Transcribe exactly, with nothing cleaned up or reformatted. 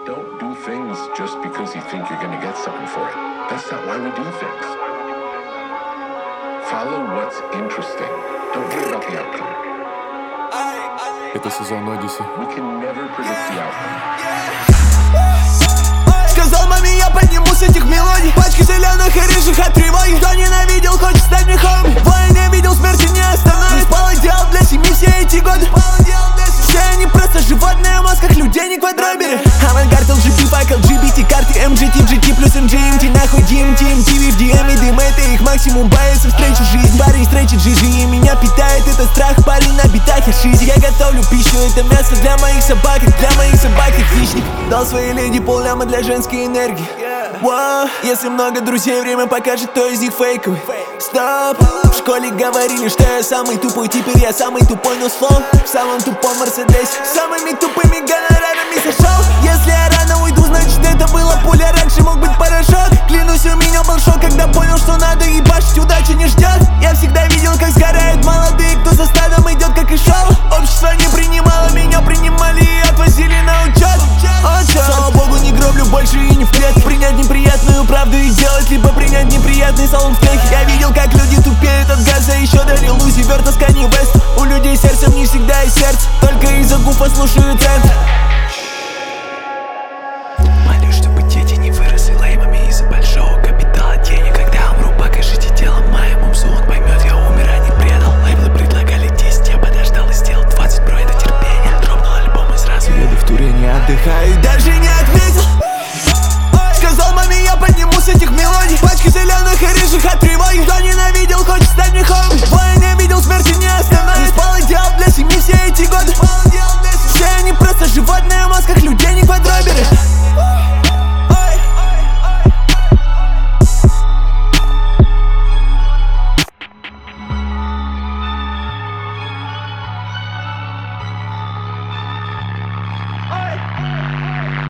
Don't do things just because you think you're gonna get something for it. That's not why we do things. Follow what's interesting. Don't worry about the outcome. Это сезон Одиссе. We can never predict the outcome. Сказал маме, я подниму с этих мелодий. Пачки зеленых и рыжих от тревоги. Кто ненавидел, хочет стать мне хоми. В войне видел, смерти не остановит. Спал и делал для семьи все эти годы. Все они просто животные в масках, людей не квадроберы. Авангард, эл джи би, пак, эл джи би ти, карты, эм джи ти, джи ти плюс эм джи эм ти. Нахуй ди эм ти, эм ти ви в ди эм и дым. Это их максимум, боится встречи жизнь. Парень встречи джи джи и меня питает этот страх. Парень на битах и шизе. Я готовлю пищу, это мясо для моих собак. И для моих собак и хищник. Дал своей леди полляма для женской энергии. Wow. Если много друзей, время покажет, кто из них фейковый. Стоп. В школе говорили, что я самый тупой. Теперь я самый тупой, но слов в самом тупом Мерседесе. Самыми тупыми гонорарами сошел. Если я рано уйду, значит это была пуля. Раньше мог быть порошок. Клянусь, у меня был шок, когда понял, что надо ебашить, удача не ждет. Я всегда видел, как сгорают молодые, кто за стадом идет, как и шел. Общество не принимало, меня принимали и отвозили на учет. Учет. Слава богу, не гроблю больше и не в клетке. Принять неприятную правду и делать, либо принять неприятный салон в техе. Я видел, как люди тупеют от газа, еще дарил Лузи Верта с Канье Вест. У людей сердцем не всегда есть сердце, только из-за гуфа слушают центр. Молюсь, чтобы дети не выросли леймами из-за большого капитала денег. Когда умру, покажите телом моему псу, он поймет, я умер, а не предал. Лейблы предлагали десять, я подождал и сделал двадцать, бро, это терпение. Дропнул альбом и сразу еду в туре, не отдыхаю. Даже